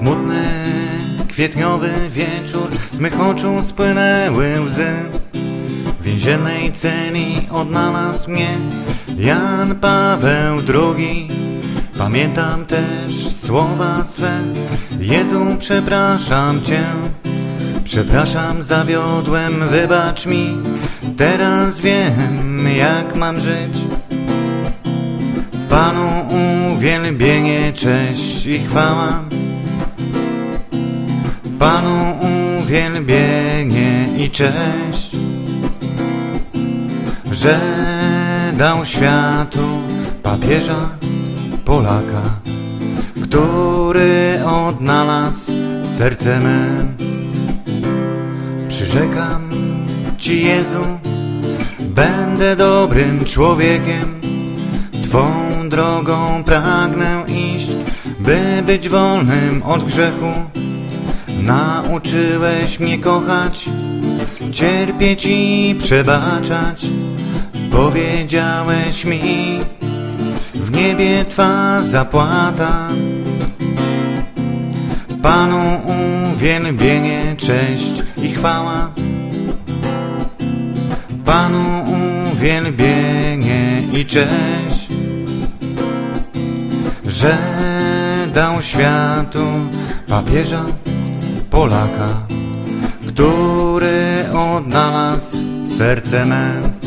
Smutny, kwietniowy wieczór, z mych oczu spłynęły łzy. W więziennej celi odnalazł mnie Jan Paweł II. Pamiętam też słowa swe: Jezu, przepraszam Cię. Przepraszam, zawiodłem, wybacz mi. Teraz wiem, jak mam żyć. Panu uwielbienie, cześć i chwała. Panu uwielbienie i cześć, że dał światu papieża Polaka, który odnalazł serce me. Przyrzekam Ci, Jezu, będę dobrym człowiekiem. Twą drogą pragnę iść, by być wolnym od grzechu. Nauczyłeś mnie kochać, cierpieć i przebaczać. Powiedziałeś mi, w niebie Twa zapłata. Panu uwielbienie, cześć i chwała. Panu uwielbienie i cześć, że dał światu papieża Polaka, który odnalazł serce me.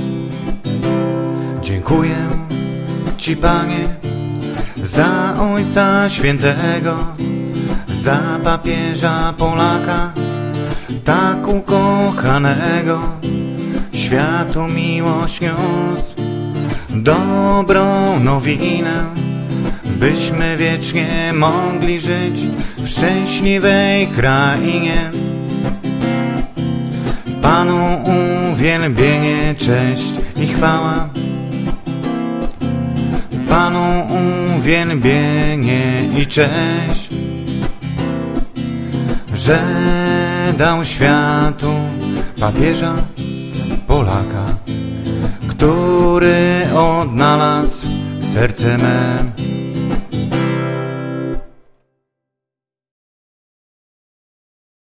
Dziękuję Ci, Panie, za Ojca Świętego, za papieża Polaka, tak ukochanego. Światu miłość niósł, dobrą nowinę, byśmy wiecznie mogli żyć w szczęśliwej krainie. Panu uwielbienie, cześć i chwała. Panu uwielbienie i cześć, że dał światu papieża Polaka, który odnalazł serce me.